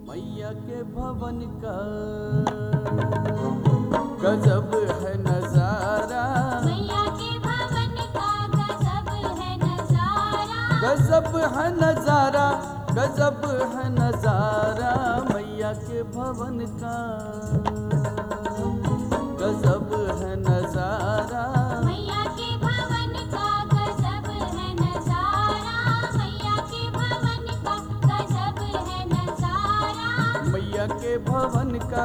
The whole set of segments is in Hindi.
मैया के भवन का गजब है नजारा, मैया के भवन का गजब है नजारा, गजब है नजारा, गजब है नजारा। मैया के भवन का गजब है नजारा, मैया के भवन का गजब है नजारा, मैया के भवन का गजब है नजारा। मैया के भवन का।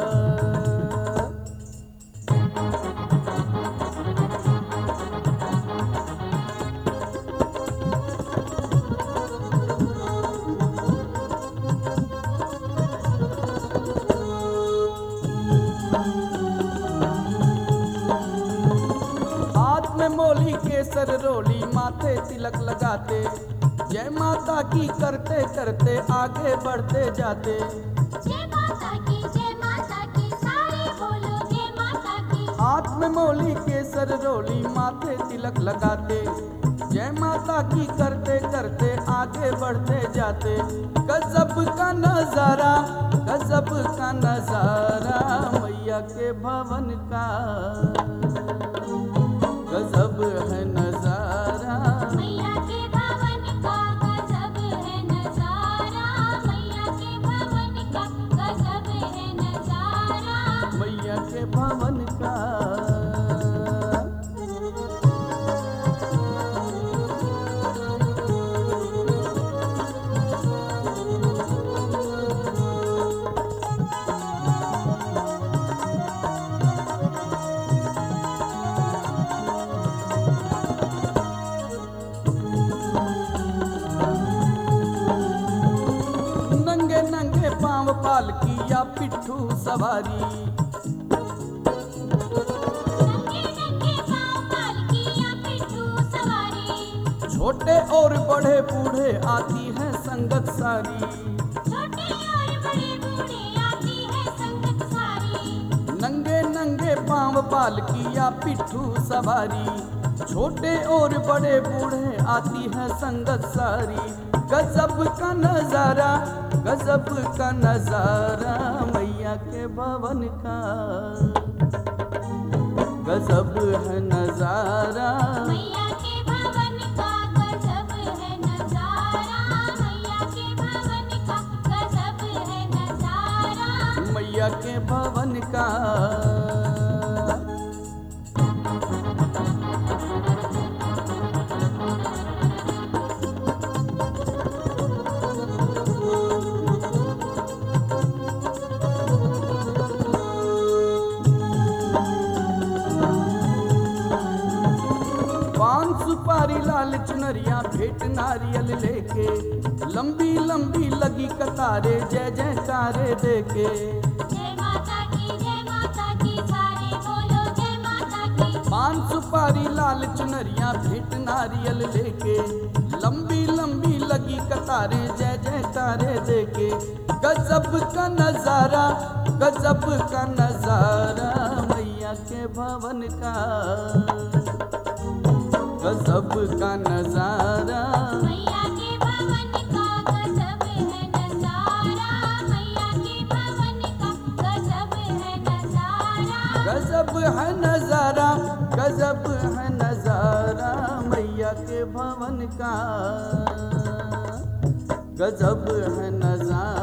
मोली केसर रोली माथे तिलक लगाते, जय माता की करते करते आगे बढ़ते जाते। जय माता की सारे बोलो जय माता की। हाथ में मोली केसर रोली माथे तिलक लगाते, जय माता की करते करते आगे बढ़ते जाते। गजब का नजारा, गजब का नजारा, मैया के भवन का गजब है नजारा, मैया के भवन का गजब है नजारा, मैया के भवन का गजब है नजारा। मैया के भवन का। नंगे नंगे पांव पालकी या पिट्ठू सवारी, नंगे नंगे पांव पालकी या पिट्ठू सवारी। छोटे और बड़े बूढ़े आती है संगत सारी, छोटे और बड़े बूढ़े आती है संगत सारी। नंगे नंगे पांव पालकी या पिट्ठू सवारी, छोटे और बड़े बूढ़े आती है संगत सारी। गजब का नजारा, गजब का नजारा, मैया के भवन का गजब है नजारा, मैया के भवन का गजब है नजारा, मैया के भवन का गजब है नजारा। मैया के भवन का। पान सुपारी लाल चुनरिया भेंट नारियल लेके, लंबी लंबी लगी कतारे जय जयकारे देके। जय माता की सारे बोलो जय माता की। पान सुपारी लाल चुनरिया भेंट नारियल लेके, लंबी लंबी लगी कतारे जय जयकारे देके। गजब का नजारा, गजब का नजारा, मैया के भवन का गजब का नजारा, मैया के भवन का गजब है नजारा, मैया के भवन का गजब है नजारा। गजब है नजारा, गजब है नजारा, मैया के भवन का गजब है नजारा।